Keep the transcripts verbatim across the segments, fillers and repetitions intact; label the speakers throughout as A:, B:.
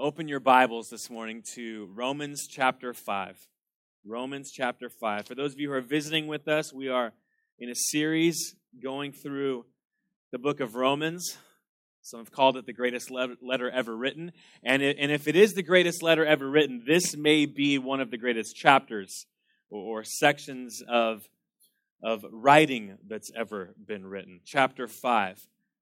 A: Open your Bibles this morning to Romans chapter five. Romans chapter five. For those of you who are visiting with us, we are in a series going through the book of Romans. Some have called it the greatest letter ever written. And, it, and if it is the greatest letter ever written, this may be one of the greatest chapters or, or sections of, of writing that's ever been written. Chapter five.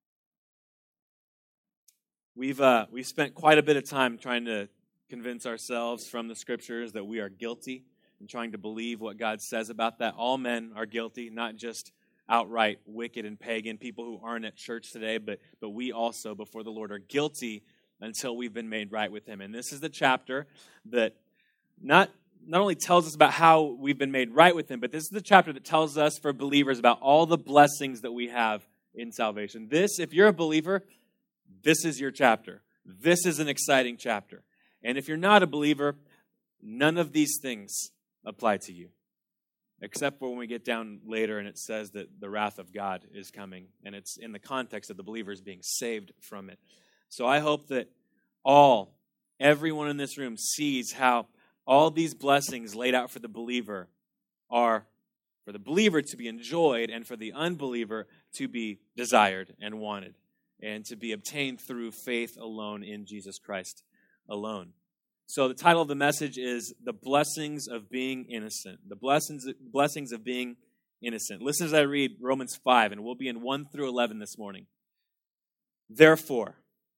A: We've uh, we've spent quite a bit of time trying to convince ourselves from the Scriptures that we are guilty and trying to believe what God says about that. All men are guilty, not just outright wicked and pagan people who aren't at church today, but but we also, before the Lord, are guilty until we've been made right with Him. And this is the chapter that not not only tells us about how we've been made right with Him, but this is the chapter that tells us for believers about all the blessings that we have in salvation. This, if you're a believer, this is your chapter. This is an exciting chapter. And if you're not a believer, none of these things apply to you. Except for when we get down later and it says that the wrath of God is coming. And it's in the context of the believers being saved from it. So I hope that all, everyone in this room sees how all these blessings laid out for the believer are for the believer to be enjoyed and for the unbeliever to be desired and wanted, and to be obtained through faith alone in Jesus Christ alone. So the title of the message is The Blessings of Being Innocent. The blessings, blessings of being innocent. Listen as I read Romans five, and we'll be in one through eleven this morning. Therefore,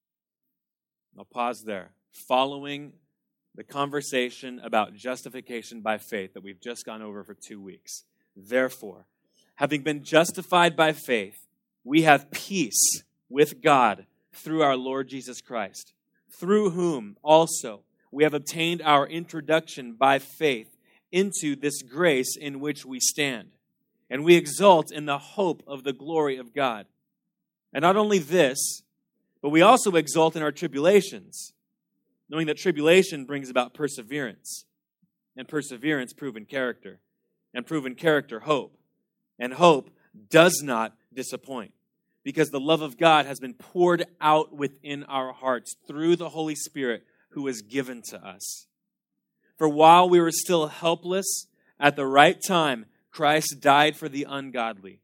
A: I'll pause there. Following the conversation about justification by faith that we've just gone over for two weeks. Therefore, having been justified by faith, we have peace with God through our Lord Jesus Christ, through whom also we have obtained our introduction by faith into this grace in which we stand. And we exult in the hope of the glory of God. And not only this, but we also exult in our tribulations, knowing that tribulation brings about perseverance, and perseverance, proven character, and proven character, hope. And hope does not disappoint, because the love of God has been poured out within our hearts through the Holy Spirit who is given to us. For while we were still helpless, at the right time, Christ died for the ungodly.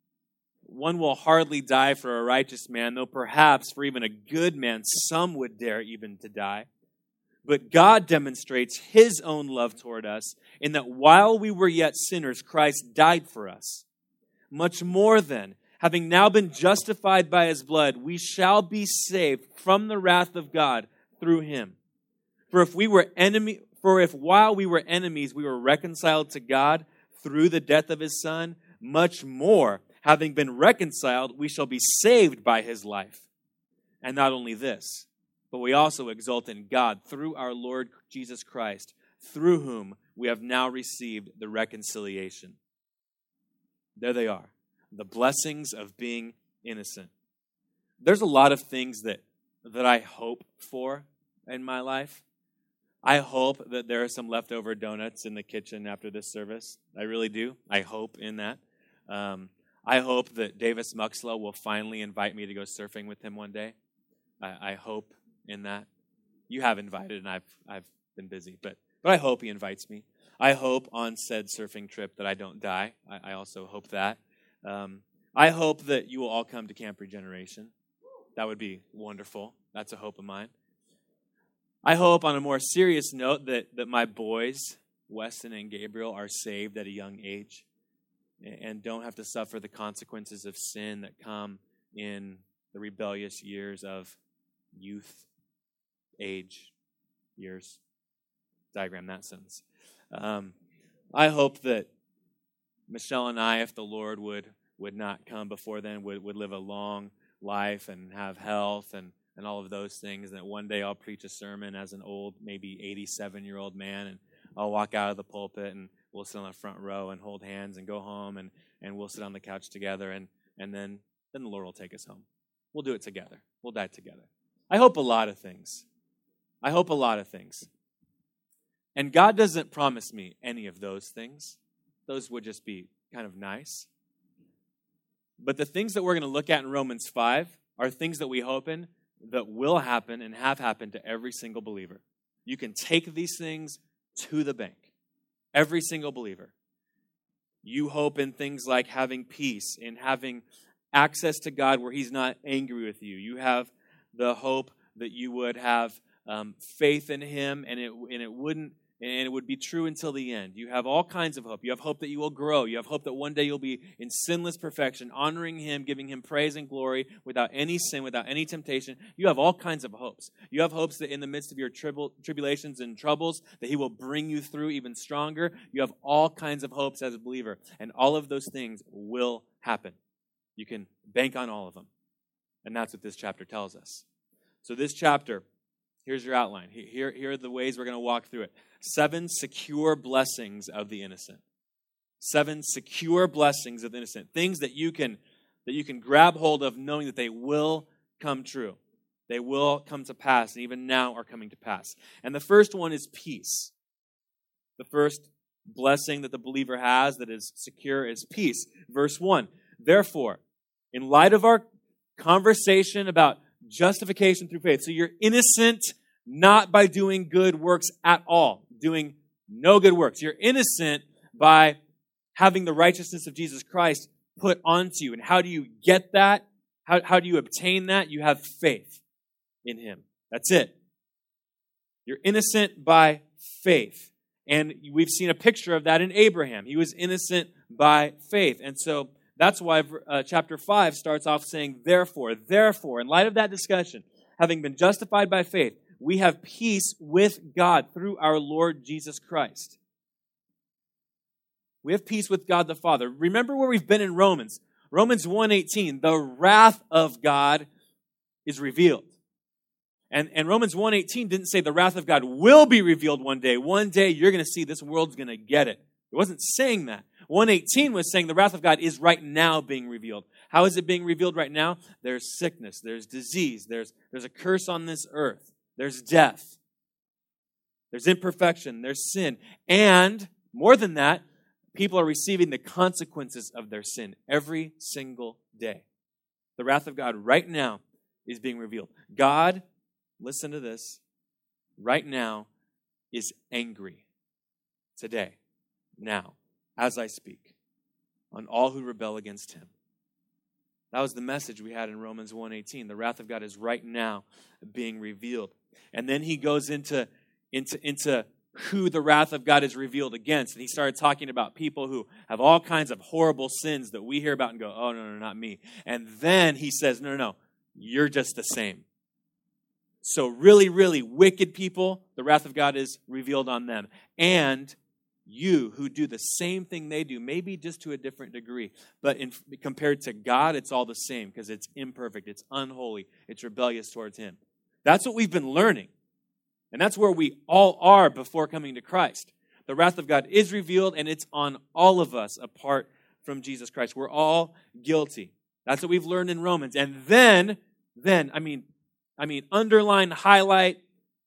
A: One will hardly die for a righteous man, though perhaps for even a good man some would dare even to die. But God demonstrates His own love toward us in that while we were yet sinners, Christ died for us. Much more then, having now been justified by His blood, we shall be saved from the wrath of God through Him. For if we were enemy, for if while we were enemies, we were reconciled to God through the death of His Son, much more, having been reconciled, we shall be saved by His life. And not only this, but we also exult in God through our Lord Jesus Christ, through whom we have now received the reconciliation. There they are. The blessings of being innocent. There's a lot of things that, that I hope for in my life. I hope that there are some leftover donuts in the kitchen after this service. I really do. I hope in that. Um, I hope that Davis Muxlow will finally invite me to go surfing with him one day. I, I hope in that. You have invited, and I've I've been busy, but but I hope he invites me. I hope on said surfing trip that I don't die. I, I also hope that. Um, I hope that you will all come to Camp Regeneration. That would be wonderful. That's a hope of mine. I hope, on a more serious note, that, that my boys, Weston and Gabriel, are saved at a young age and don't have to suffer the consequences of sin that come in the rebellious years of youth, age, years. Diagram that sentence. Um, I hope that Michelle and I, if the Lord would would not come before then, would, would live a long life and have health and, and all of those things, and that one day I'll preach a sermon as an old, maybe eighty-seven-year-old man, and I'll walk out of the pulpit, and we'll sit on the front row and hold hands and go home, and, and we'll sit on the couch together, and, and then, then the Lord will take us home. We'll do it together. We'll die together. I hope a lot of things. I hope a lot of things. And God doesn't promise me any of those things. Those would just be kind of nice. But the things that we're going to look at in Romans five are things that we hope in, that will happen and have happened to every single believer. You can take these things to the bank. Every single believer. You hope in things like having peace, in having access to God where He's not angry with you. You have the hope that you would have um, faith in Him, and it and it wouldn't and it would be true until the end. You have all kinds of hope. You have hope that you will grow. You have hope that one day you'll be in sinless perfection, honoring Him, giving Him praise and glory without any sin, without any temptation. You have all kinds of hopes. You have hopes that in the midst of your tribul- tribulations and troubles, that He will bring you through even stronger. You have all kinds of hopes as a believer, and all of those things will happen. You can bank on all of them, and that's what this chapter tells us. So this chapter, here's your outline. Here, here are the ways we're going to walk through it. Seven secure blessings of the innocent. Seven secure blessings of the innocent. Things that you can that you can grab hold of knowing that they will come true. They will come to pass, and even now are coming to pass. And the first one is peace. The first blessing that the believer has that is secure is peace. Verse one, therefore, in light of our conversation about justification through faith, so you're innocent not by doing good works at all, doing no good works. You're innocent by having the righteousness of Jesus Christ put onto you. And how do you get that? How, how do you obtain that? You have faith in Him. That's it. You're innocent by faith. And we've seen a picture of that in Abraham. He was innocent by faith. And so that's why uh, chapter five starts off saying, therefore, therefore, in light of that discussion, having been justified by faith, we have peace with God through our Lord Jesus Christ. We have peace with God the Father. Remember where we've been in Romans. Romans one eighteen, the wrath of God is revealed. And, and Romans one eighteen didn't say the wrath of God will be revealed one day. One day you're going to see this world's going to get it. It wasn't saying that. one eighteen was saying the wrath of God is right now being revealed. How is it being revealed right now? There's sickness, there's disease, there's, there's a curse on this earth. There's death. There's imperfection. There's sin. And more than that, people are receiving the consequences of their sin every single day. The wrath of God right now is being revealed. God, listen to this, right now is angry today, now, as I speak, on all who rebel against Him. That was the message we had in Romans one eighteen. The wrath of God is right now being revealed. And then he goes into, into, into who the wrath of God is revealed against. And he started talking about people who have all kinds of horrible sins that we hear about and go, oh, no, no, not me. And then he says, no, no, no, you're just the same. So really, really wicked people, the wrath of God is revealed on them. And you who do the same thing they do, maybe just to a different degree, but in, compared to God, it's all the same because it's imperfect, it's unholy, it's rebellious towards Him. That's what we've been learning. And that's where we all are before coming to Christ. The wrath of God is revealed, and it's on all of us apart from Jesus Christ. We're all guilty. That's what we've learned in Romans. And then, then, I mean, I mean, underline, highlight,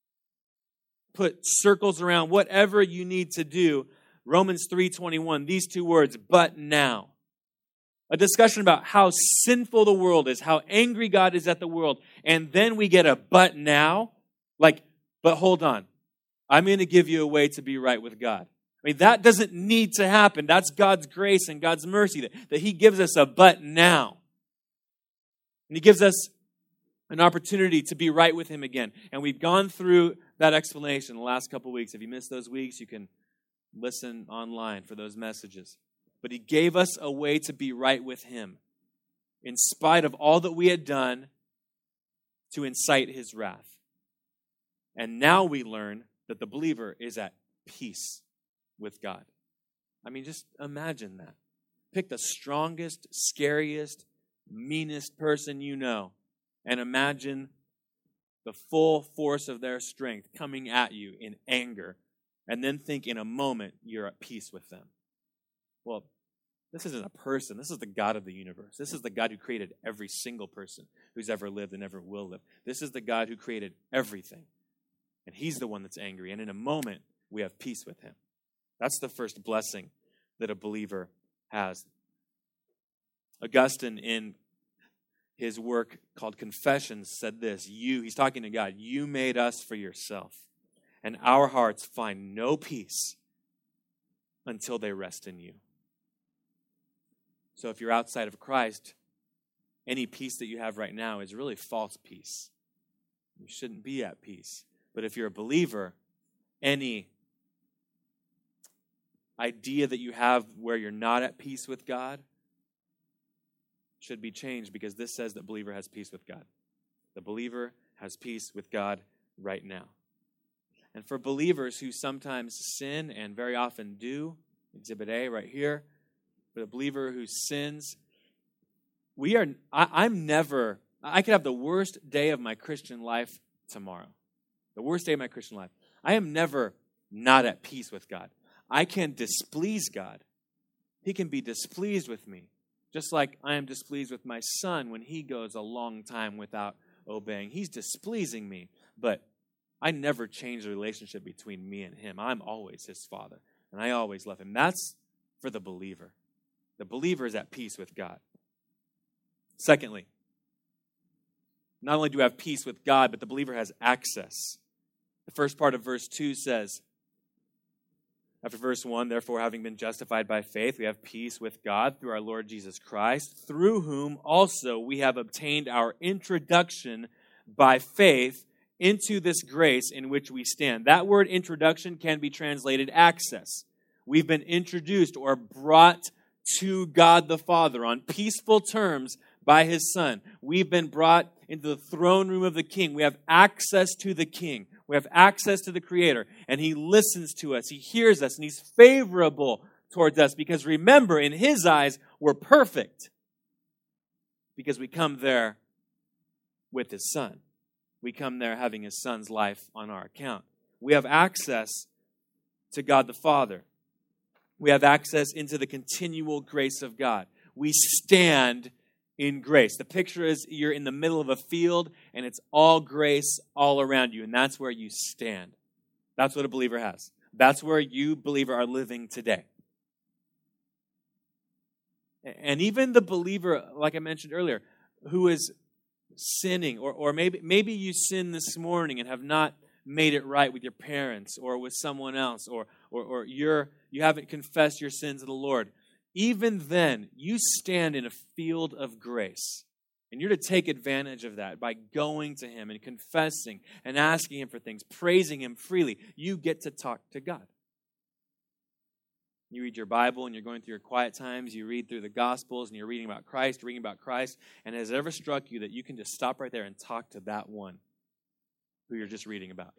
A: put circles around, whatever you need to do. Romans three twenty-one, these two words, but now. A discussion about how sinful the world is, how angry God is at the world. And then we get a but now. Like, but hold on. I'm going to give you a way to be right with God. I mean, that doesn't need to happen. That's God's grace and God's mercy that, that He gives us a but now. And He gives us an opportunity to be right with Him again. And we've gone through that explanation the last couple weeks. If you missed those weeks, you can listen online for those messages. But He gave us a way to be right with Him in spite of all that we had done to incite His wrath. And now we learn that the believer is at peace with God. I mean, just imagine that. Pick the strongest, scariest, meanest person you know and imagine the full force of their strength coming at you in anger, and then think in a moment you're at peace with them. Well, this isn't a person. This is the God of the universe. This is the God who created every single person who's ever lived and ever will live. This is the God who created everything. And He's the one that's angry. And in a moment, we have peace with Him. That's the first blessing that a believer has. Augustine, in his work called Confessions said this, you, he's talking to God, you made us for yourself, and our hearts find no peace until they rest in you. So if you're outside of Christ, any peace that you have right now is really false peace. You shouldn't be at peace. But if you're a believer, any idea that you have where you're not at peace with God should be changed, because this says that believer has peace with God. The believer has peace with God right now. And for believers who sometimes sin, and very often do, Exhibit A right here, for the believer who sins, we are, I, I'm never, I could have the worst day of my Christian life tomorrow. The worst day of my Christian life. I am never not at peace with God. I can displease God. He can be displeased with me. Just like I am displeased with my son when he goes a long time without obeying. He's displeasing me. But I never change the relationship between me and him. I'm always his father. And I always love him. That's for the believer. The believer is at peace with God. Secondly, not only do we have peace with God, but the believer has access. The first part of verse two says, after verse one, therefore, having been justified by faith, we have peace with God through our Lord Jesus Christ, through whom also we have obtained our introduction by faith into this grace in which we stand. That word introduction can be translated access. We've been introduced or brought to God the Father on peaceful terms by his Son. We've been brought into the throne room of the King. We have access to the King. We have access to the Creator, and he listens to us. He hears us, and he's favorable towards us, because remember, in his eyes, we're perfect, because we come there with his Son. We come there having his Son's life on our account. We have access to God the Father. We have access into the continual grace of God. We stand in grace. The picture is you're in the middle of a field and it's all grace all around you, and that's where you stand. That's what a believer has. That's where you, believer, are living today. And even the believer, like I mentioned earlier, who is sinning, or, or maybe, maybe you sinned this morning and have not made it right with your parents or with someone else, or, or, or you're, you haven't confessed your sins to the Lord. Even then, you stand in a field of grace. And you're to take advantage of that by going to him and confessing and asking him for things, praising him freely. You get to talk to God. You read your Bible and you're going through your quiet times. You read through the Gospels and you're reading about Christ, reading about Christ. And has it ever struck you that you can just stop right there and talk to that one who you're just reading about?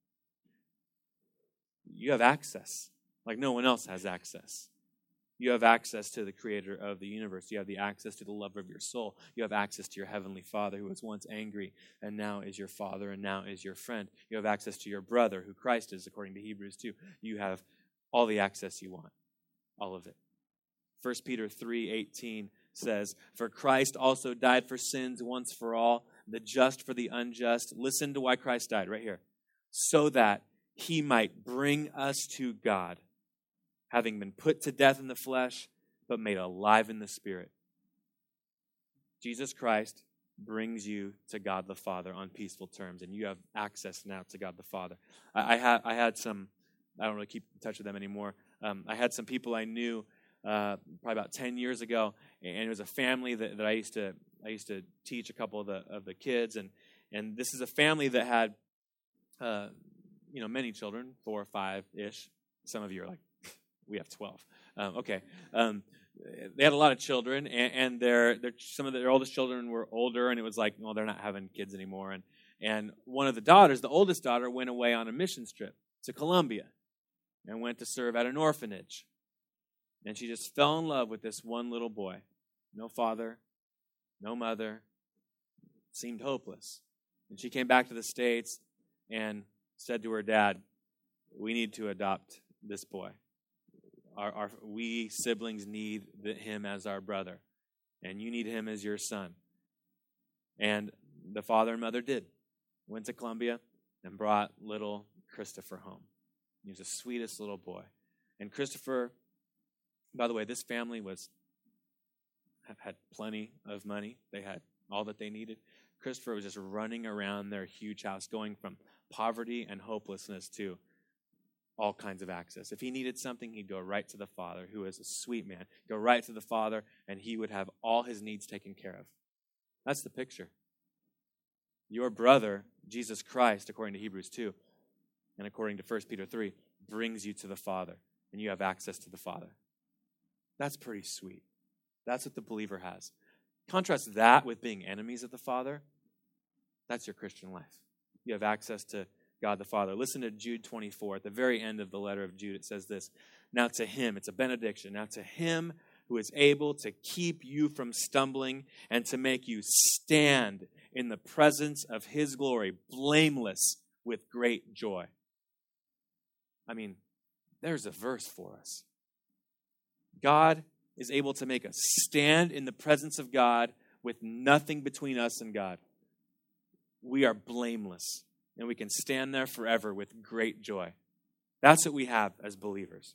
A: You have access like no one else has access. You have access to the creator of the universe. You have the access to the lover of your soul. You have access to your heavenly Father, who was once angry and now is your father and now is your friend. You have access to your brother, who Christ is, according to Hebrews two. You have all the access you want, all of it. First Peter three eighteen says, "For Christ also died for sins once for all, the just for the unjust." Listen to why Christ died right here. "So that he might bring us to God, having been put to death in the flesh, but made alive in the Spirit." Jesus Christ brings you to God the Father on peaceful terms, and you have access now to God the Father. I, I had I had some, I don't really keep in touch with them anymore. Um, I had some people I knew uh, probably about ten years ago, and it was a family that, that I used to I used to teach a couple of the of the kids, and and this is a family that had uh, you know many children, four or five ish. Some of you are like, we have twelve. Um, okay. Um, they had a lot of children, and, and their, their some of their oldest children were older, and it was like, well, they're not having kids anymore. And and one of the daughters, the oldest daughter, went away on a missions trip to Colombia and went to serve at an orphanage. And she just fell in love with this one little boy. No father, no mother, seemed hopeless. And she came back to the States and said to her dad, "We need to adopt this boy. Our, our, we siblings need the, him as our brother, and you need him as your son." And the father and mother did. Went to Colombia and brought little Christopher home. He was the sweetest little boy. And Christopher, by the way, this family was had plenty of money. They had all that they needed. Christopher was just running around their huge house, going from poverty and hopelessness to all kinds of access. If he needed something, he'd go right to the Father, who is a sweet man. Go right to the Father, and he would have all his needs taken care of. That's the picture. Your brother, Jesus Christ, according to Hebrews two, and according to First Peter three, brings you to the Father, and you have access to the Father. That's pretty sweet. That's what the believer has. Contrast that with being enemies of the Father. That's your Christian life. You have access to God the Father. Listen to Jude twenty-four. At the very end of the letter of Jude, it says this. Now to him, it's a benediction. Now to him who is able to keep you from stumbling and to make you stand in the presence of his glory, blameless with great joy. I mean, there's a verse for us. God is able to make us stand in the presence of God with nothing between us and God. We are blameless, and we can stand there forever with great joy. That's what we have as believers.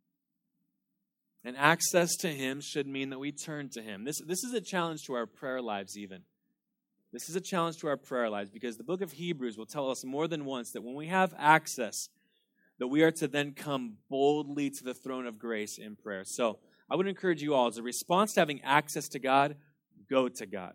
A: And access to him should mean that we turn to him. This, this is a challenge to our prayer lives even. This is a challenge to our prayer lives because the book of Hebrews will tell us more than once that when we have access, that we are to then come boldly to the throne of grace in prayer. So I would encourage you all, as a response to having access to God, go to God.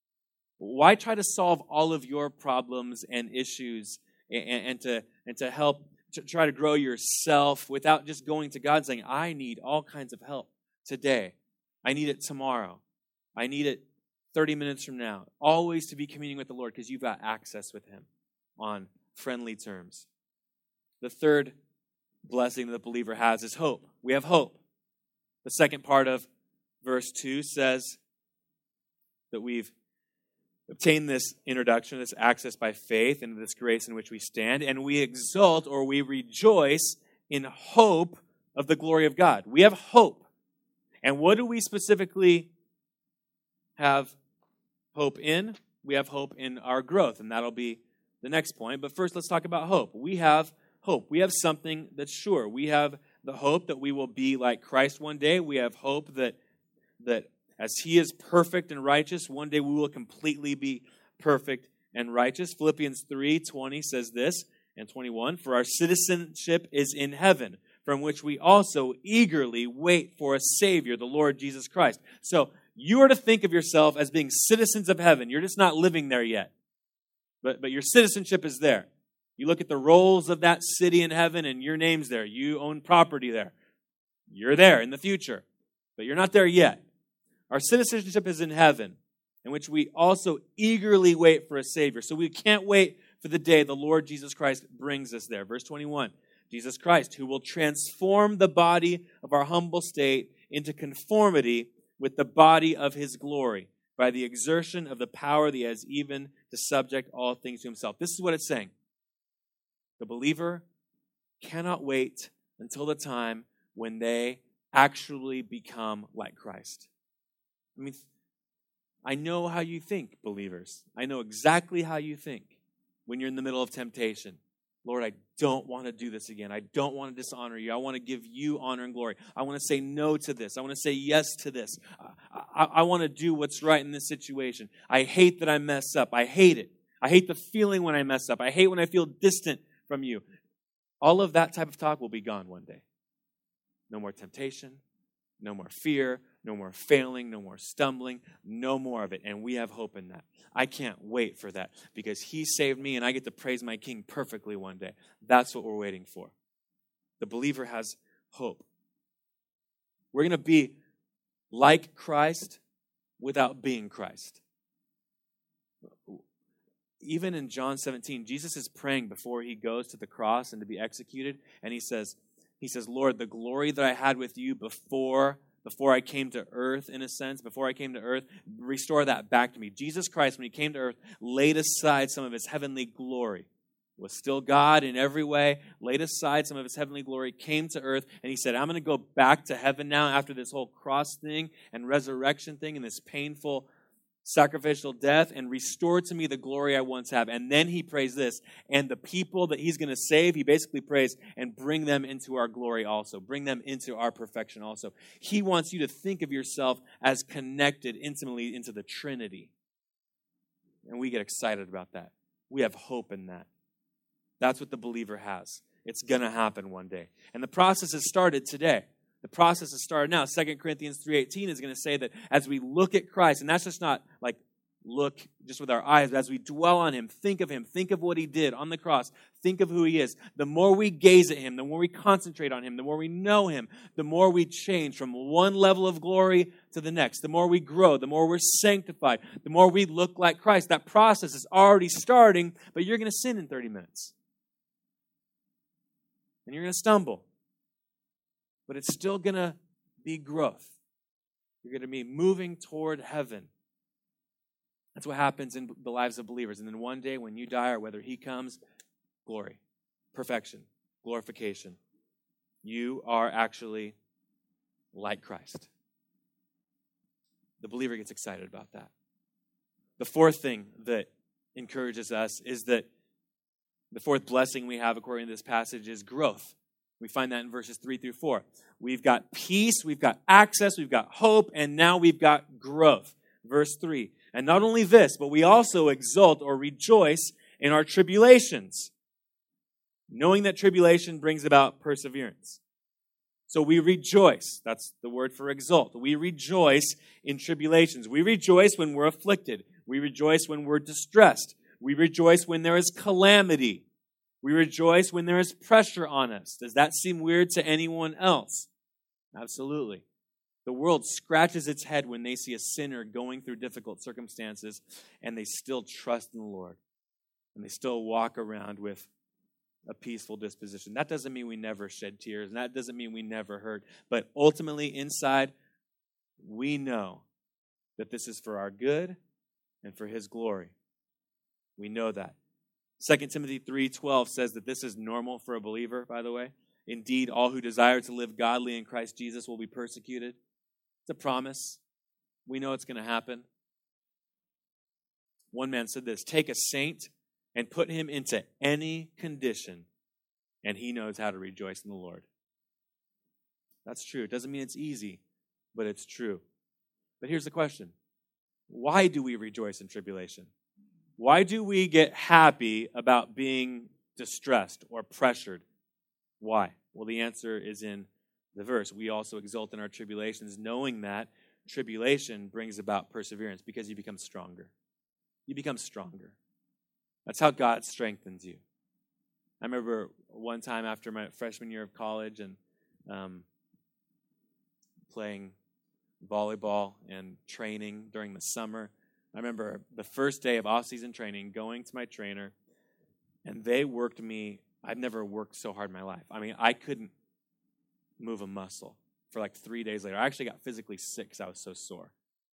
A: Why try to solve all of your problems and issues and, and, to, and to help to try to grow yourself without just going to God and saying, I need all kinds of help today. I need it tomorrow. I need it thirty minutes from now. Always to be communing with the Lord because you've got access with him on friendly terms. The third blessing that the believer has is hope. We have hope. The second part of verse two says that we've obtained this introduction, this access by faith into this grace in which we stand, and we exult or we rejoice in hope of the glory of God. We have hope. And what do we specifically have hope in? We have hope in our growth, and that'll be the next point. But first, let's talk about hope. We have hope. We have something that's sure. We have the hope that we will be like Christ one day. We have hope that that as he is perfect and righteous, one day we will completely be perfect and righteous. Philippians three twenty says this, and twenty-one, for our citizenship is in heaven, from which we also eagerly wait for a Savior, the Lord Jesus Christ. So you are to think of yourself as being citizens of heaven. You're just not living there yet, but, but your citizenship is there. You look at the rolls of that city in heaven and your name's there. You own property there. You're there in the future, but you're not there yet. Our citizenship is in heaven, in which we also eagerly wait for a Savior. So we can't wait for the day the Lord Jesus Christ brings us there. Verse twenty-one, Jesus Christ, who will transform the body of our humble state into conformity with the body of his glory by the exertion of the power that he has even to subject all things to himself. This is what it's saying. The believer cannot wait until the time when they actually become like Christ. I mean, I know how you think, believers. I know exactly how you think when you're in the middle of temptation. Lord, I don't want to do this again. I don't want to dishonor you. I want to give you honor and glory. I want to say no to this. I want to say yes to this. I, I, I want to do what's right in this situation. I hate that I mess up. I hate it. I hate the feeling when I mess up. I hate when I feel distant from you. All of that type of talk will be gone one day. No more temptation. No more fear, no more failing, no more stumbling, no more of it. And we have hope in that. I can't wait for that because he saved me and I get to praise my King perfectly one day. That's what we're waiting for. The believer has hope. We're going to be like Christ without being Christ. Even in John seventeen, Jesus is praying before he goes to the cross and to be executed. And he says, He says, Lord, the glory that I had with you before, before I came to earth, in a sense, before I came to earth, restore that back to me. Jesus Christ, when he came to earth, laid aside some of his heavenly glory. Was still God in every way, laid aside some of his heavenly glory, came to earth, and he said, I'm going to go back to heaven now after this whole cross thing and resurrection thing and this painful sacrificial death, and restore to me the glory I once have. And then he prays this, and the people that he's going to save, he basically prays, and bring them into our glory also. Bring them into our perfection also. He wants you to think of yourself as connected intimately into the Trinity. And we get excited about that. We have hope in that. That's what the believer has. It's going to happen one day. And the process has started today. The process has started now. Second Corinthians three eighteen is going to say that as we look at Christ, and that's just not like look just with our eyes, but as we dwell on him, think of him, think of what he did on the cross, think of who he is. The more we gaze at him, the more we concentrate on him, the more we know him, the more we change from one level of glory to the next. The more we grow, the more we're sanctified, the more we look like Christ. That process is already starting, but you're going to sin in thirty minutes. And you're going to stumble. But it's still going to be growth. You're going to be moving toward heaven. That's what happens in the lives of believers. And then one day when you die or whether he comes, glory, perfection, glorification. You are actually like Christ. The believer gets excited about that. The fourth thing that encourages us is that the fourth blessing we have according to this passage is growth. We find that in verses three through four. We've got peace, we've got access, we've got hope, and now we've got growth. Verse three. And not only this, but we also exult or rejoice in our tribulations, knowing that tribulation brings about perseverance. So we rejoice. That's the word for exult. We rejoice in tribulations. We rejoice when we're afflicted. We rejoice when we're distressed. We rejoice when there is calamity. We rejoice when there is pressure on us. Does that seem weird to anyone else? Absolutely. The world scratches its head when they see a sinner going through difficult circumstances and they still trust in the Lord. And they still walk around with a peaceful disposition. That doesn't mean we never shed tears, and that doesn't mean we never hurt. But ultimately, inside, we know that this is for our good and for his glory. We know that. Second Timothy three twelve says that this is normal for a believer, by the way. Indeed, all who desire to live godly in Christ Jesus will be persecuted. It's a promise. We know it's going to happen. One man said this, take a saint and put him into any condition, and he knows how to rejoice in the Lord. That's true. It doesn't mean it's easy, but it's true. But here's the question. Why do we rejoice in tribulation? Why do we get happy about being distressed or pressured? Why? Well, the answer is in the verse. We also exult in our tribulations, knowing that tribulation brings about perseverance because you become stronger. You become stronger. That's how God strengthens you. I remember one time after my freshman year of college and um, playing volleyball and training during the summer. I remember the first day of off-season training going to my trainer, and they worked me. I've never worked so hard in my life. I mean, I couldn't move a muscle for like three days later. I actually got physically sick because I was so sore.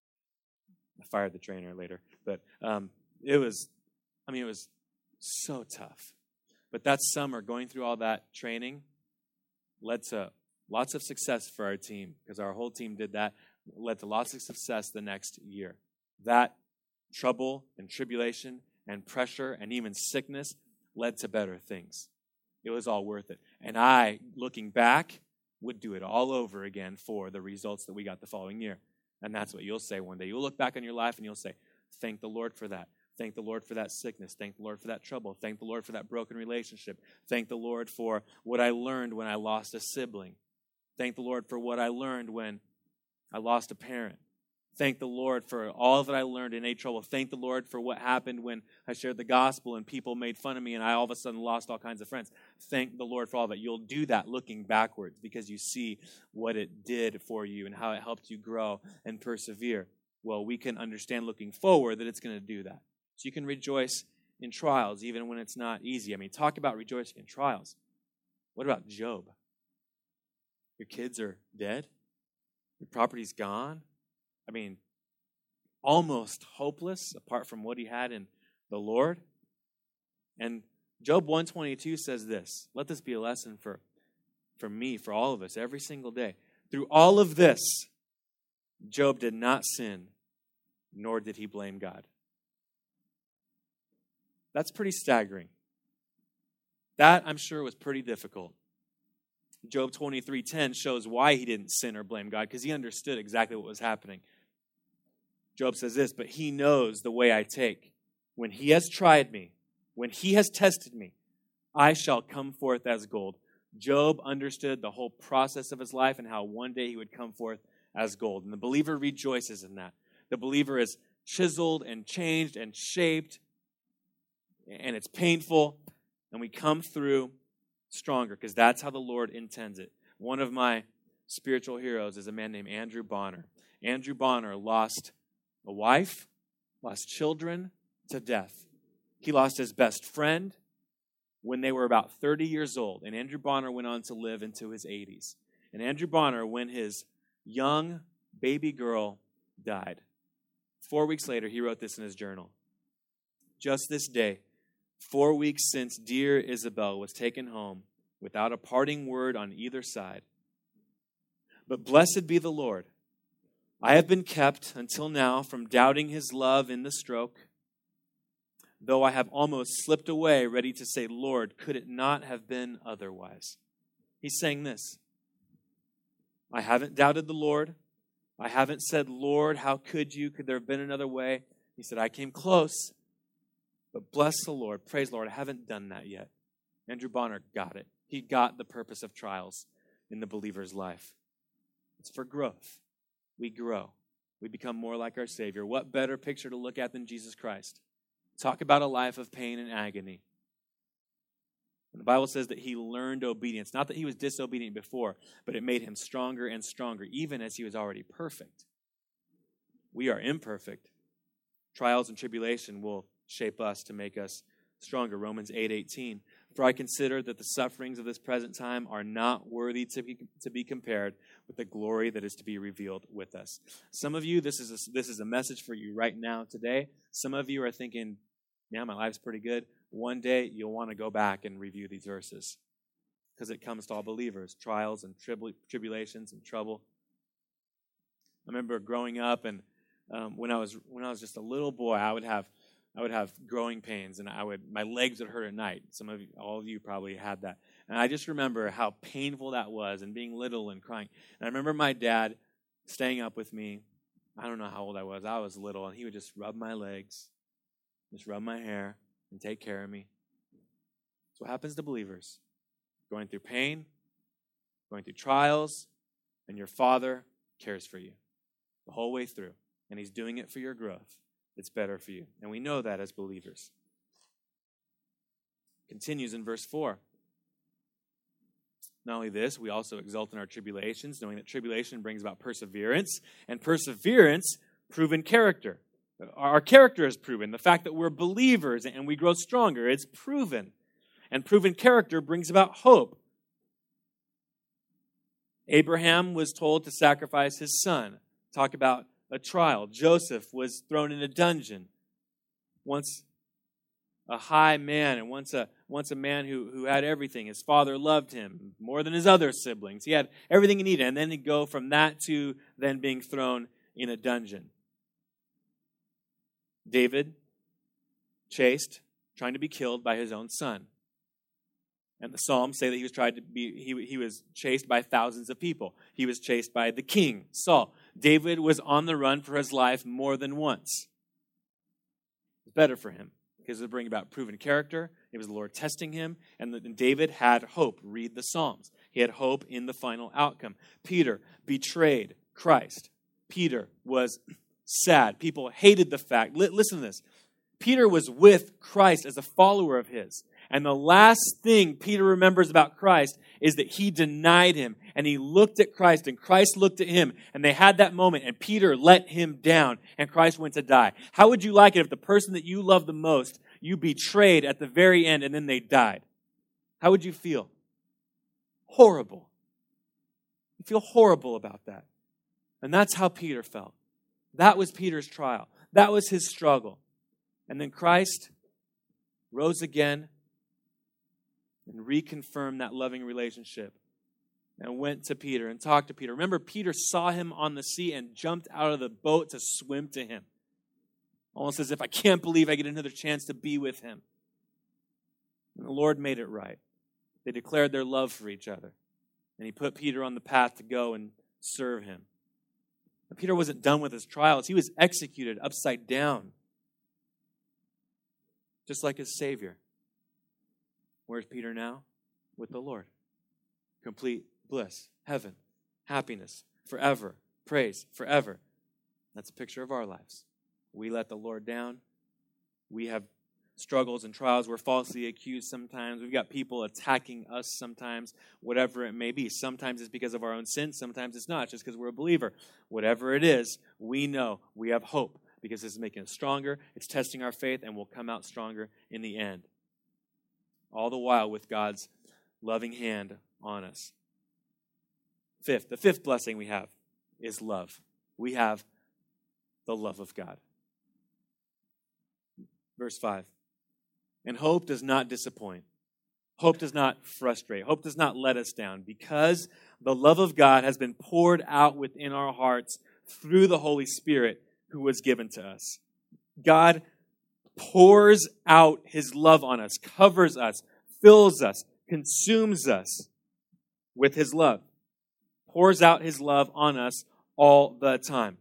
A: I fired the trainer later. But um, it was, I mean, it was so tough. But that summer, going through all that training led to lots of success for our team because our whole team did that. Led to lots of success the next year. That trouble and tribulation and pressure and even sickness led to better things. It was all worth it. And I, looking back, would do it all over again for the results that we got the following year. And that's what you'll say one day. You'll look back on your life and you'll say, thank the Lord for that. Thank the Lord for that sickness. Thank the Lord for that trouble. Thank the Lord for that broken relationship. Thank the Lord for what I learned when I lost a sibling. Thank the Lord for what I learned when I lost a parent. Thank the Lord for all that I learned in a trouble. Thank the Lord for what happened when I shared the gospel and people made fun of me and I all of a sudden lost all kinds of friends. Thank the Lord for all that. You'll do that looking backwards because you see what it did for you and how it helped you grow and persevere. Well, we can understand looking forward that it's going to do that. So you can rejoice in trials even when it's not easy. I mean, talk about rejoicing in trials. What about Job? Your kids are dead? Your property's gone? I mean, almost hopeless apart from what he had in the Lord. And Job one twenty-two says this. Let this be a lesson for, for me, for all of us, every single day. Through all of this, Job did not sin, nor did he blame God. That's pretty staggering. That, I'm sure, was pretty difficult. Job twenty-three ten shows why he didn't sin or blame God, because he understood exactly what was happening. Job says this, but he knows the way I take. when he has tried me, when he has tested me, I shall come forth as gold. Job understood the whole process of his life and how one day he would come forth as gold. And the believer rejoices in that. The believer is chiseled and changed and shaped, and it's painful, and we come through stronger because that's how the Lord intends it. One of my spiritual heroes is a man named Andrew Bonner. Andrew Bonner lost a wife, lost children to death. He lost his best friend when they were about thirty years old, and Andrew Bonner went on to live into his eighties. And Andrew Bonner, when his young baby girl died, four weeks later, he wrote this in his journal. Just this day, four weeks since dear Isabel was taken home without a parting word on either side. But blessed be the Lord. I have been kept until now from doubting his love in the stroke, though I have almost slipped away, ready to say, Lord, could it not have been otherwise? He's saying this. I haven't doubted the Lord. I haven't said, Lord, how could you? Could there have been another way? He said, I came close, but bless the Lord. Praise the Lord. I haven't done that yet. Andrew Bonner got it. He got the purpose of trials in the believer's life. It's for growth. We grow. We become more like our Savior. What better picture to look at than Jesus Christ? Talk about a life of pain and agony. And the Bible says that he learned obedience. Not that he was disobedient before, but it made him stronger and stronger, even as he was already perfect. We are imperfect. Trials and tribulation will shape us to make us stronger. Romans eight eighteen. For I consider that the sufferings of this present time are not worthy to be, to be compared with the glory that is to be revealed with us. Some of you, this is a, this is a message for you right now today. Some of you are thinking, man, my life's pretty good. One day you'll want to go back and review these verses because it comes to all believers, trials and tribul- tribulations and trouble. I remember growing up, and um, when I was when I was just a little boy, I would have I would have growing pains, and I would my legs would hurt at night. Some of you, all of you probably had that. And I just remember how painful that was, and being little and crying. And I remember my dad staying up with me. I don't know how old I was. I was little, and he would just rub my legs, just rub my hair, and take care of me. That's what happens to believers. Going through pain, going through trials, and your Father cares for you the whole way through. And he's doing it for your growth. It's better for you. And we know that as believers. Continues in verse four. Not only this, we also exult in our tribulations, knowing that tribulation brings about perseverance, and perseverance, proven character. Our character is proven. The fact that we're believers and we grow stronger, it's proven. And proven character brings about hope. Abraham was told to sacrifice his son. Talk about a trial. Joseph was thrown in a dungeon. Once a high man and once a once a man who, who had everything. His father loved him more than his other siblings. He had everything he needed. And then he'd go from that to then being thrown in a dungeon. David, chased, trying to be killed by his own son. And the Psalms say that he was tried to be he, he was chased by thousands of people. He was chased by the king, Saul. David was on the run for his life more than once. It's better for him because it would bring about proven character. It was the Lord testing him, and, the, and David had hope. Read the Psalms. He had hope in the final outcome. Peter betrayed Christ. Peter was sad. People hated the fact. L- listen to this. Peter was with Christ as a follower of his. And the last thing Peter remembers about Christ is that he denied him. And he looked at Christ, and Christ looked at him. And they had that moment, and Peter let him down, and Christ went to die. How would you like it if the person that you love the most, you betrayed at the very end, and then they died? How would you feel? Horrible. You feel horrible about that. And that's how Peter felt. That was Peter's trial. That was his struggle. And then Christ rose again and reconfirmed that loving relationship and went to Peter and talked to Peter. Remember, Peter saw him on the sea and jumped out of the boat to swim to him. Almost as if, I can't believe I get another chance to be with him. And the Lord made it right. They declared their love for each other. And he put Peter on the path to go and serve him. But Peter wasn't done with his trials. He was executed upside down. just like his Savior. Where's Peter now? With the Lord. Complete bliss, heaven, happiness, forever, praise, forever. That's a picture of our lives. We let the Lord down. We have struggles and trials. We're falsely accused sometimes. We've got people attacking us sometimes, whatever it may be. Sometimes it's because of our own sin. Sometimes it's not, just because we're a believer. Whatever it is, we know we have hope because this is making us stronger. It's testing our faith, and we'll come out stronger in the end. All the while with God's loving hand on us. Fifth, the fifth blessing we have is love. We have the love of God. Verse five. And hope does not disappoint. Hope does not frustrate. Hope does not let us down, because the love of God has been poured out within our hearts through the Holy Spirit who was given to us. God pours out his love on us, covers us, fills us, consumes us with his love. Pours out his love on us all the time.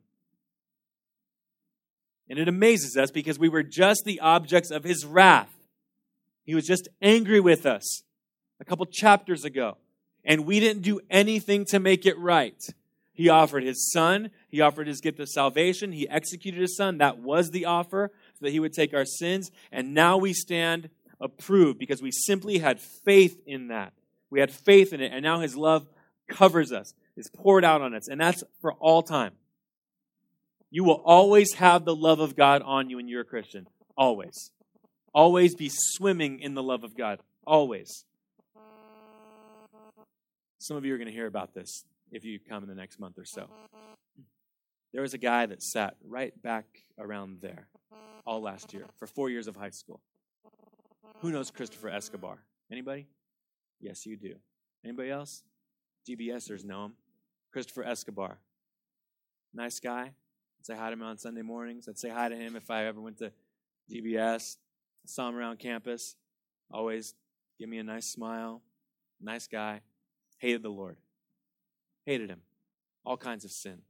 A: And it amazes us because we were just the objects of his wrath. He was just angry with us a couple chapters ago. And we didn't do anything to make it right. He offered his son. He offered his gift of salvation. He executed his son. That was the offer, so that he would take our sins. And now we stand approved because we simply had faith in that. We had faith in it. And now his love covers us, is poured out on us. And that's for all time. You will always have the love of God on you when you're a Christian. Always. Always be swimming in the love of God. Always. Some of you are going to hear about this if you come in the next month or so. There was a guy that sat right back around there all last year for four years of high school. Who knows Christopher Escobar? Anybody? Yes, you do. Anybody else? GBSers know him. Christopher Escobar. Nice guy. I'd say hi to him on Sunday mornings. I'd say hi to him if I ever went to G B S. I saw him around campus. Always give me a nice smile. Nice guy. Hated the Lord. Hated him. All kinds of sin.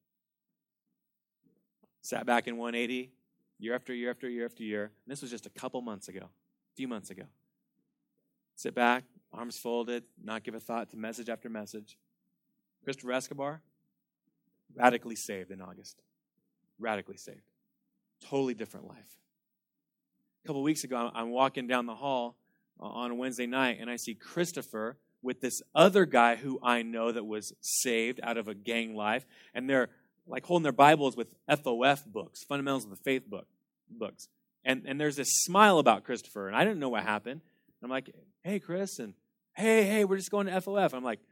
A: Sat back in one eighty year after year after year after year. And this was just a couple months ago. A few months ago. Sit back, arms folded, not give a thought to message after message. Christopher Escobar, radically saved in August. Radically saved. Totally different life. A couple weeks ago, I'm walking down the hall on a Wednesday night, and I see Christopher with this other guy who I know that was saved out of a gang life, and they're like holding their Bibles with F O F books, Fundamentals of the Faith book books. And, and there's this smile about Christopher, and I didn't know what happened. I'm like, hey, Chris, and hey, hey, we're just going to F O F. I'm like,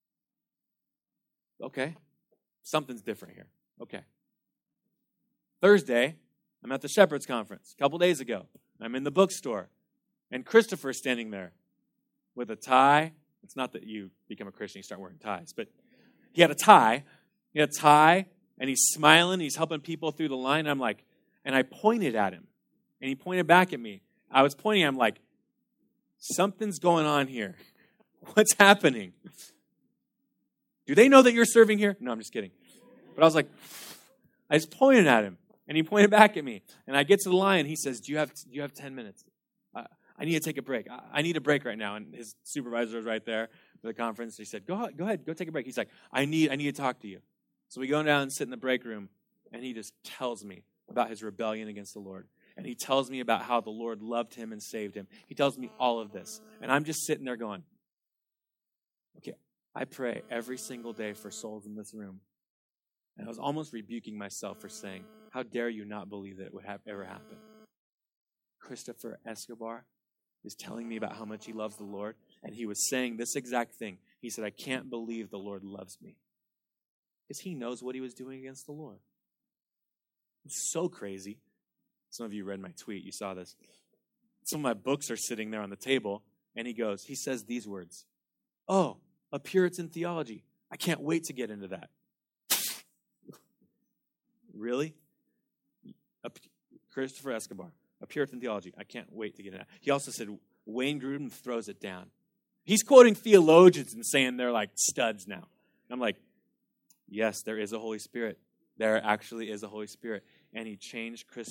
A: okay, something's different here. Okay. Thursday, I'm at the Shepherd's Conference a couple days ago. I'm in the bookstore, and Christopher's standing there with a tie. It's not that you become a Christian, you start wearing ties, but he had a tie. He had a tie, and he's smiling. He's helping people through the line. I'm like, and I pointed at him, and he pointed back at me. I was pointing. I'm like, something's going on here. What's happening? Do they know that you're serving here? No, I'm just kidding. But I was like, I just pointed at him, and he pointed back at me. And I get to the line. He says, "Do you have? Do you have ten minutes? Uh, I need to take a break. I, I need a break right now." And his supervisor was right there for the conference. He said, "Go ahead, go ahead, go take a break." He's like, "I need, I need to talk to you." So we go down and sit in the break room, and he just tells me about his rebellion against the Lord. And he tells me about how the Lord loved him and saved him. He tells me all of this. And I'm just sitting there going, okay, I pray every single day for souls in this room. And I was almost rebuking myself for saying, how dare you not believe that it would have ever happen? Christopher Escobar is telling me about how much he loves the Lord. And he was saying this exact thing. He said, I can't believe the Lord loves me. Because he knows what he was doing against the Lord. It's so crazy. Some of you read my tweet. You saw this. Some of my books are sitting there on the table. And he goes, he says these words. Oh, a Puritan theology. I can't wait to get into that. Really? A, Christopher Escobar, a Puritan theology. I can't wait to get into that. He also said Wayne Grudem throws it down. He's quoting theologians and saying they're like studs now. I'm like, yes, there is a Holy Spirit. There actually is a Holy Spirit. And he changed Chris's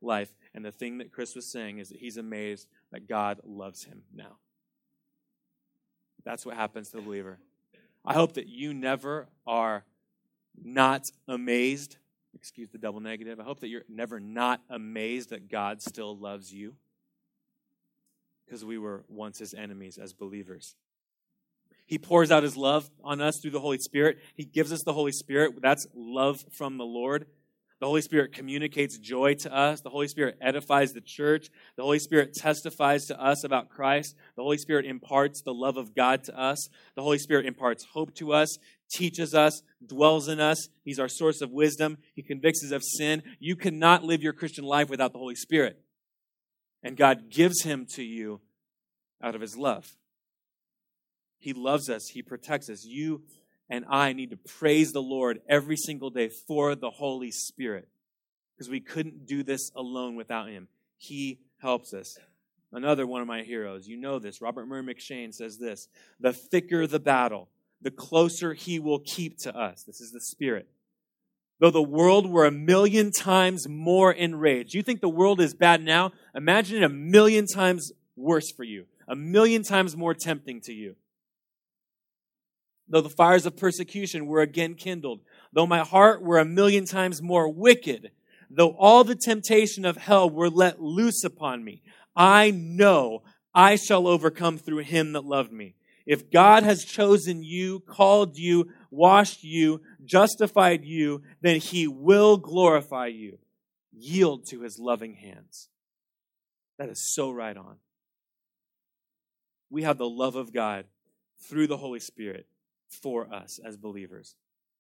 A: life. And the thing that Chris was saying is that he's amazed that God loves him now. That's what happens to the believer. I hope that you never are not amazed. Excuse the double negative. I hope that you're never not amazed that God still loves you, because we were once his enemies as believers. He pours out his love on us through the Holy Spirit. He gives us the Holy Spirit. That's love from the Lord. The Holy Spirit communicates joy to us. The Holy Spirit edifies the church. The Holy Spirit testifies to us about Christ. The Holy Spirit imparts the love of God to us. The Holy Spirit imparts hope to us, teaches us, dwells in us. He's our source of wisdom. He convicts us of sin. You cannot live your Christian life without the Holy Spirit. And God gives him to you out of his love. He loves us. He protects us. You and I need to praise the Lord every single day for the Holy Spirit, because we couldn't do this alone without him. He helps us. Another one of my heroes, you know this, Robert Murray McCheyne says this: the thicker the battle, the closer he will keep to us. This is the Spirit. Though the world were a million times more enraged. You think the world is bad now? Imagine it a million times worse for you. A million times more tempting to you. Though the fires of persecution were again kindled, though my heart were a million times more wicked, though all the temptation of hell were let loose upon me, I know I shall overcome through him that loved me. If God has chosen you, called you, washed you, justified you, then he will glorify you. Yield to his loving hands. That is so right on. We have the love of God through the Holy Spirit for us as believers.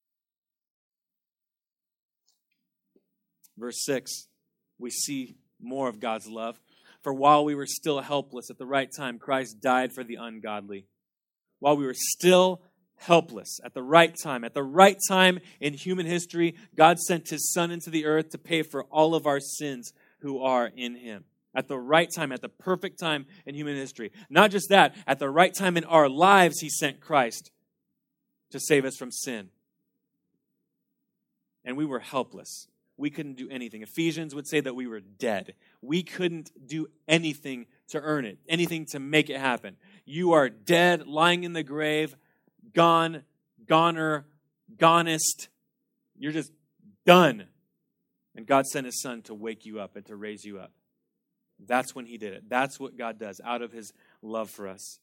A: Verse six, we see more of God's love. For while we were still helpless, at the right time, Christ died for the ungodly. While we were still helpless, at the right time, at the right time in human history, God sent his Son into the earth to pay for all of our sins who are in him. At the right time, at the perfect time in human history. Not just that, at the right time in our lives, he sent Christ to save us from sin. And we were helpless. We couldn't do anything. Ephesians would say that we were dead. We couldn't do anything to earn it, anything to make it happen. You are dead, lying in the grave, gone, goner, gonest. You're just done. And God sent his Son to wake you up and to raise you up. That's when he did it. That's what God does out of his love for us.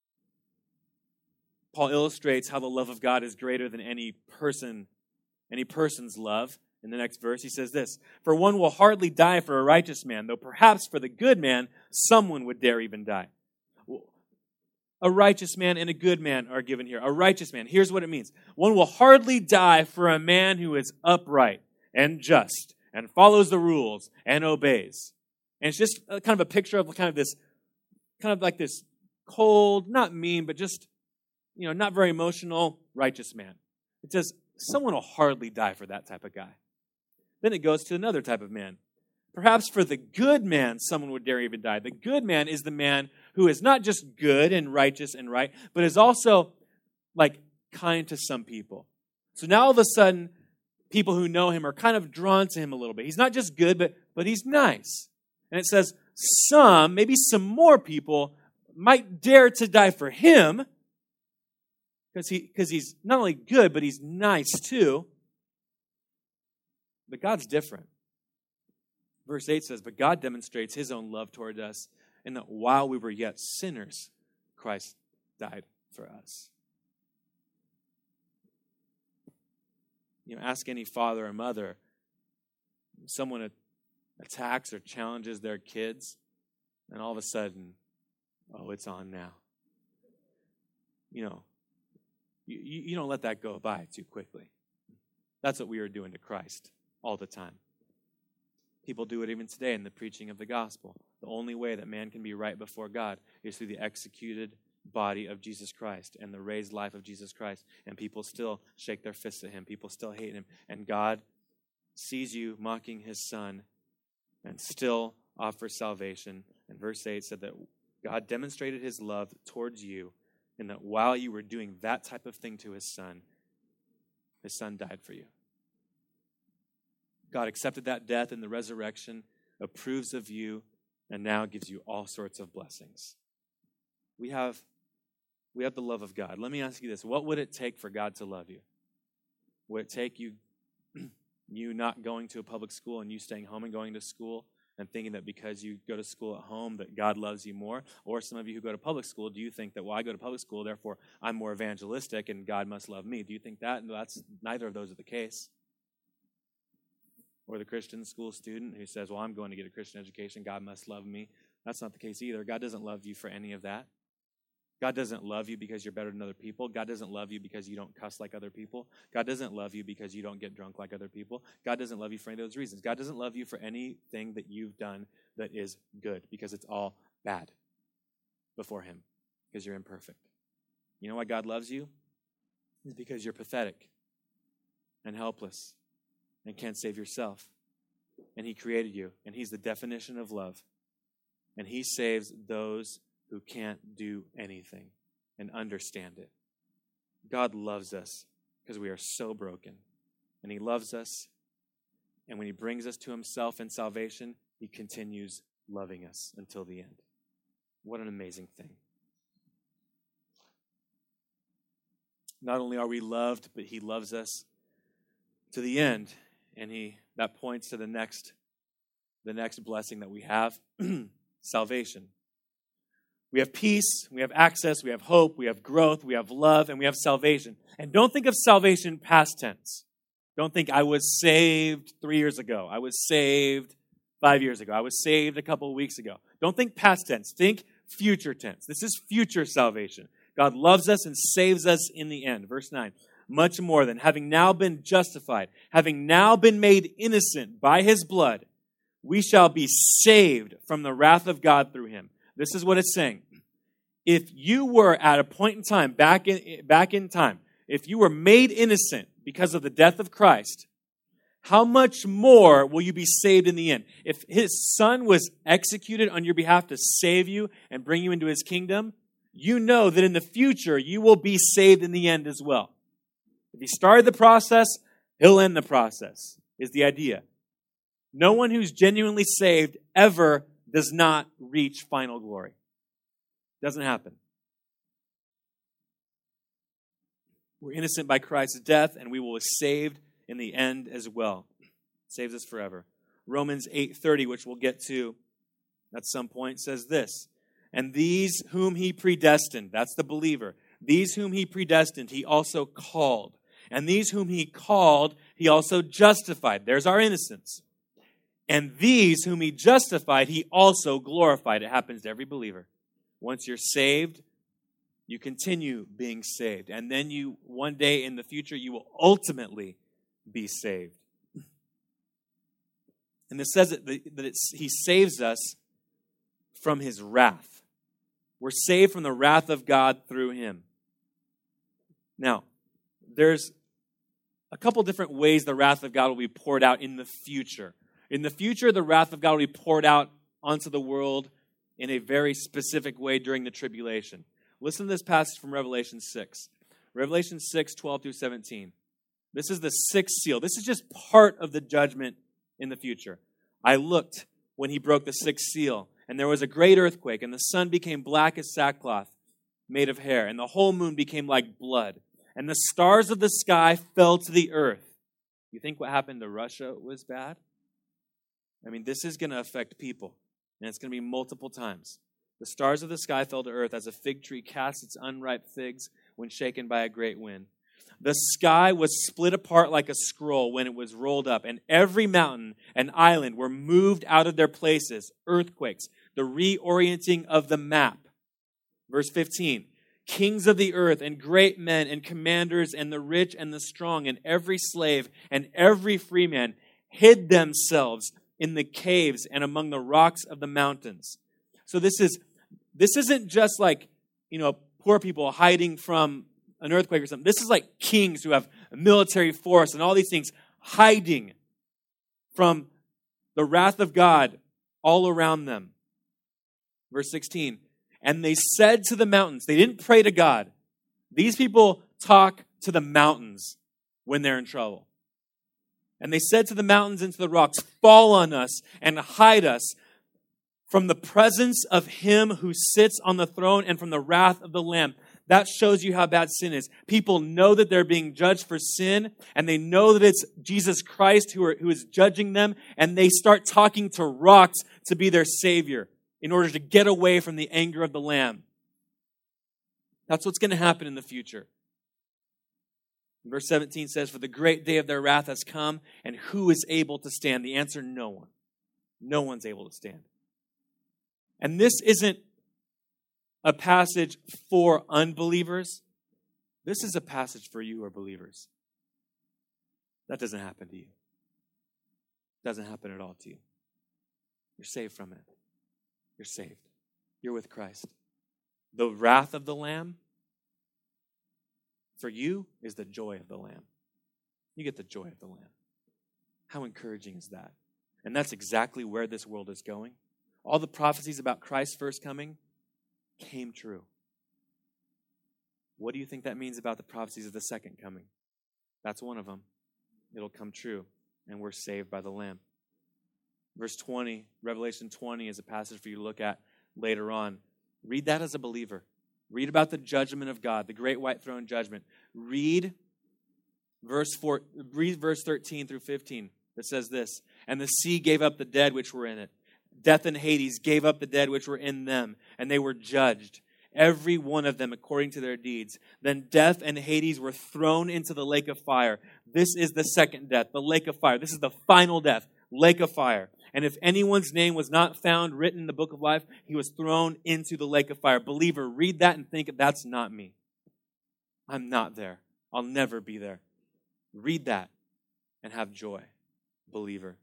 A: Paul illustrates how the love of God is greater than any person, any person's love. In the next verse, he says this: for one will hardly die for a righteous man, though perhaps for the good man, someone would dare even die. A righteous man and a good man are given here. A righteous man. Here's what it means. One will hardly die for a man who is upright and just and follows the rules and obeys. And it's just kind of a picture of kind of this, kind of like this cold, not mean, but just, you know, not very emotional, righteous man. It says someone will hardly die for that type of guy. Then it goes to another type of man. Perhaps for the good man, someone would dare even die. The good man is the man who is not just good and righteous and right, but is also like kind to some people. So now all of a sudden, people who know him are kind of drawn to him a little bit. He's not just good, but, but he's nice. And it says some, maybe some more people might dare to die for him because he, because he's not only good, but he's nice too. But God's different. Verse eight says, but God demonstrates his own love toward us in that while we were yet sinners, Christ died for us. You know, ask any father or mother, someone attacks or challenges their kids, and all of a sudden, oh, it's on now. You know, you, you don't let that go by too quickly. That's what we are doing to Christ all the time. People do it even today in the preaching of the gospel. The only way that man can be right before God is through the executed body of Jesus Christ and the raised life of Jesus Christ. And people still shake their fists at him. People still hate him. And God sees you mocking his Son and still offers salvation. And verse eight said that God demonstrated his love towards you in that while you were doing that type of thing to his Son, his Son died for you. God accepted that death and the resurrection approves of you, and now gives you all sorts of blessings. We have, we have the love of God. Let me ask you this. What would it take for God to love you? Would it take you, you not going to a public school and you staying home and going to school and thinking that because you go to school at home that God loves you more? Or some of you who go to public school, do you think that, well, I go to public school, therefore I'm more evangelistic and God must love me? Do you think that? No, that's, neither of those are the case. Or the Christian school student who says, well, I'm going to get a Christian education, God must love me. That's not the case either. God doesn't love you for any of that. God doesn't love you because you're better than other people. God doesn't love you because you don't cuss like other people. God doesn't love you because you don't get drunk like other people. God doesn't love you for any of those reasons. God doesn't love you for anything that you've done that is good, because it's all bad before him, because you're imperfect. You know why God loves you? It's because you're pathetic and helpless and can't save yourself. And he created you, and he's the definition of love. And he saves those who can't do anything and understand it. God loves us because we are so broken. And he loves us. And when he brings us to himself in salvation, he continues loving us until the end. What an amazing thing. Not only are we loved, but he loves us to the end. And he that points to the next, the next blessing that we have, salvation. We have peace, we have access, we have hope, we have growth, we have love, and we have salvation. And don't think of salvation past tense. Don't think I was saved three years ago. I was saved five years ago. I was saved a couple of weeks ago. Don't think past tense. Think future tense. This is future salvation. God loves us and saves us in the end. Verse nine. Much more than having now been justified, having now been made innocent by his blood, we shall be saved from the wrath of God through him. This is what it's saying. If you were at a point in time, back in, back in time, if you were made innocent because of the death of Christ, how much more will you be saved in the end? If his son was executed on your behalf to save you and bring you into his kingdom, you know that in the future you will be saved in the end as well. If he started the process, he'll end the process, is the idea. No one who's genuinely saved ever does not reach final glory. Doesn't happen. We're innocent by Christ's death, and we will be saved in the end as well. Saves us forever. Romans eight thirty, which we'll get to at some point, says this. And these whom he predestined, that's the believer, these whom he predestined, he also called. And these whom he called, he also justified. There's our innocence. And these whom he justified, he also glorified. It happens to every believer. Once you're saved, you continue being saved. And then you, one day in the future, you will ultimately be saved. And it says that, that it's, he saves us from his wrath. We're saved from the wrath of God through him. Now, there's a couple different ways the wrath of God will be poured out in the future. In the future, the wrath of God will be poured out onto the world in a very specific way during the tribulation. Listen to this passage from Revelation six. Revelation six, twelve through seventeen. This is the sixth seal. This is just part of the judgment in the future. I looked when he broke the sixth seal, and there was a great earthquake, and the sun became black as sackcloth made of hair, and the whole moon became like blood, and the stars of the sky fell to the earth. You think what happened to Russia was bad? I mean, this is going to affect people, and it's going to be multiple times. The stars of the sky fell to earth as a fig tree casts its unripe figs when shaken by a great wind. The sky was split apart like a scroll when it was rolled up, and every mountain and island were moved out of their places. Earthquakes, the reorienting of the map. Verse fifteen, kings of the earth and great men and commanders and the rich and the strong and every slave and every free man hid themselves in the caves and among the rocks of the mountains. So this is this isn't just like, you know, poor people hiding from an earthquake or something. This is like kings who have a military force and all these things hiding from the wrath of God all around them. Verse sixteen, and they said to the mountains, they didn't pray to God. These people talk to the mountains when they're in trouble. And they said to the mountains and to the rocks, fall on us and hide us from the presence of him who sits on the throne and from the wrath of the Lamb. That shows you how bad sin is. People know that they're being judged for sin, and they know that it's Jesus Christ who, are, who is judging them, and they start talking to rocks to be their Savior in order to get away from the anger of the Lamb. That's what's going to happen in the future. Verse seventeen says, for the great day of their wrath has come, and who is able to stand? The answer, no one. No one's able to stand. And this isn't a passage for unbelievers. This is a passage for you who are believers. That doesn't happen to you. It doesn't happen at all to you. You're saved from it. You're saved. You're with Christ. The wrath of the Lamb for you is the joy of the Lamb. You get the joy of the Lamb. How encouraging is that? And that's exactly where this world is going. All the prophecies about Christ's first coming came true. What do you think that means about the prophecies of the second coming? That's one of them. It'll come true, and we're saved by the Lamb. Verse twenty, Revelation twenty is a passage for you to look at later on. Read that as a believer. Read about the judgment of God, the great white throne judgment. Read verse four, read verse thirteen through fifteen. That says this, and the sea gave up the dead which were in it. Death and Hades gave up the dead which were in them, and they were judged, every one of them according to their deeds. Then death and Hades were thrown into the lake of fire. This is the second death, the lake of fire. This is the final death, lake of fire. And if anyone's name was not found written in the book of life, he was thrown into the lake of fire. Believer, read that and think, that's not me. I'm not there. I'll never be there. Read that and have joy, believer.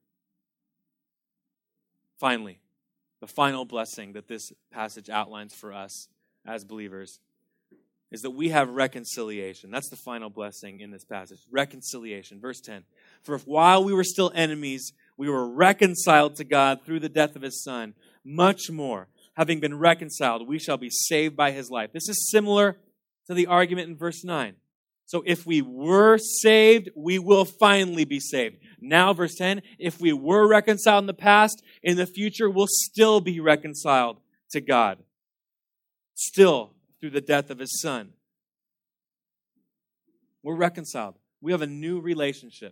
A: Finally, the final blessing that this passage outlines for us as believers is that we have reconciliation. That's the final blessing in this passage. Reconciliation. Verse ten. For if while we were still enemies, we were reconciled to God through the death of his Son, much more, having been reconciled, we shall be saved by his life. This is similar to the argument in verse nine. So if we were saved, we will finally be saved. Now, verse ten, if we were reconciled in the past, in the future, we'll still be reconciled to God. Still, through the death of his Son. We're reconciled. We have a new relationship.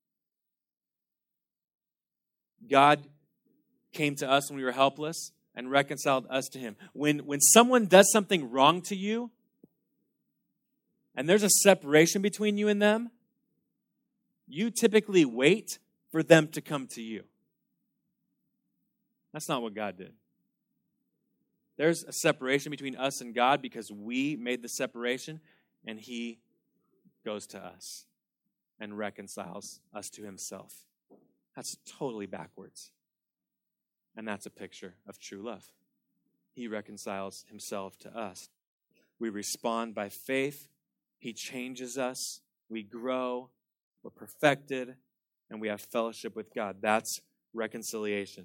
A: God came to us when we were helpless and reconciled us to him. When, when someone does something wrong to you, and there's a separation between you and them, you typically wait for them to come to you. That's not what God did. There's a separation between us and God because we made the separation, and he goes to us and reconciles us to himself. That's totally backwards. And that's a picture of true love. He reconciles himself to us. We respond by faith. He changes us. We grow. We're perfected. And we have fellowship with God. That's reconciliation.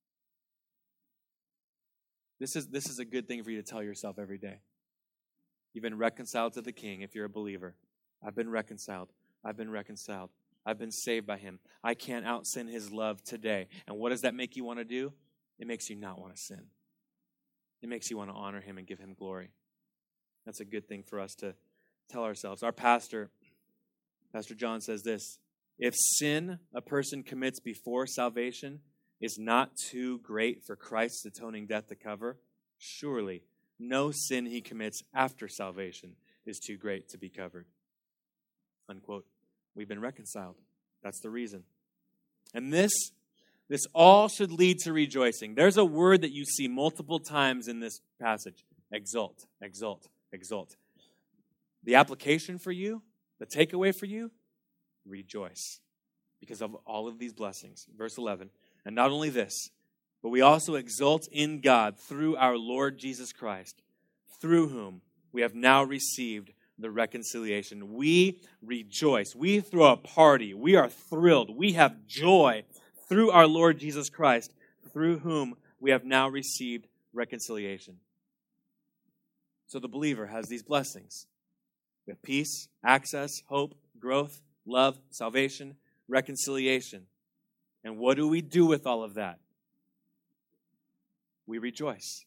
A: This is, this is a good thing for you to tell yourself every day. You've been reconciled to the King if you're a believer. I've been reconciled. I've been reconciled. I've been saved by him. I can't out-sin his love today. And what does that make you want to do? It makes you not want to sin. It makes you want to honor him and give him glory. That's a good thing for us to tell ourselves. Our pastor, Pastor John, says this: if sin a person commits before salvation is not too great for Christ's atoning death to cover, surely no sin he commits after salvation is too great to be covered. Unquote. We've been reconciled. That's the reason. And this, this all should lead to rejoicing. There's a word that you see multiple times in this passage. Exult, exult, exult. The application for you, the takeaway for you, rejoice because of all of these blessings. Verse eleven, and not only this, but we also exult in God through our Lord Jesus Christ, through whom we have now received the reconciliation. We rejoice. We throw a party. We are thrilled. We have joy through our Lord Jesus Christ, through whom we have now received reconciliation. So the believer has these blessings. We have peace, access, hope, growth, love, salvation, reconciliation. And what do we do with all of that? We rejoice.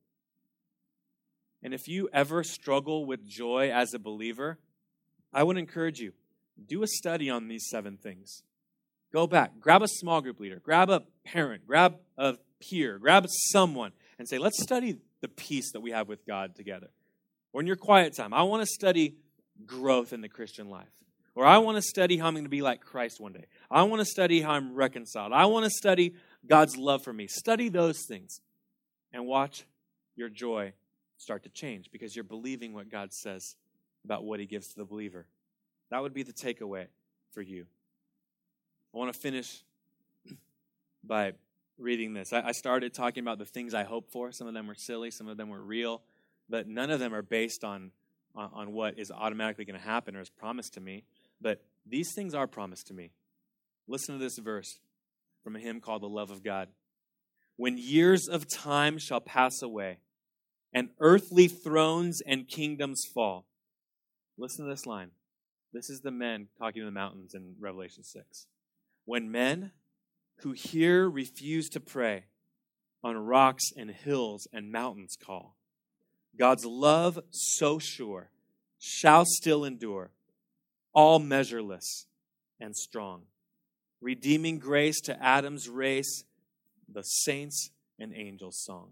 A: And if you ever struggle with joy as a believer, I would encourage you, do a study on these seven things. Go back, grab a small group leader, grab a parent, grab a peer, grab someone, and say, let's study the peace that we have with God together. Or in your quiet time, I want to study growth in the Christian life. Or I want to study how I'm going to be like Christ one day. I want to study how I'm reconciled. I want to study God's love for me. Study those things and watch your joy start to change because you're believing what God says about what he gives to the believer. That would be the takeaway for you. I want to finish by reading this. I started talking about the things I hope for. Some of them were silly, some of them were real, but none of them are based on, on, on what is automatically going to happen or is promised to me. But these things are promised to me. Listen to this verse from a hymn called The Love of God. When years of time shall pass away, and earthly thrones and kingdoms fall. Listen to this line. This is the men talking to the mountains in Revelation six. When men who here refuse to pray, on rocks and hills and mountains call, God's love so sure shall still endure, all measureless and strong, redeeming grace to Adam's race, the saints and angels' song.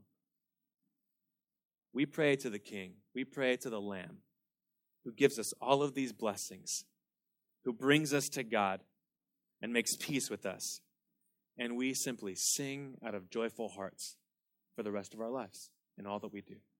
A: We pray to the King, we pray to the Lamb, who gives us all of these blessings, who brings us to God and makes peace with us. And we simply sing out of joyful hearts for the rest of our lives in all that we do.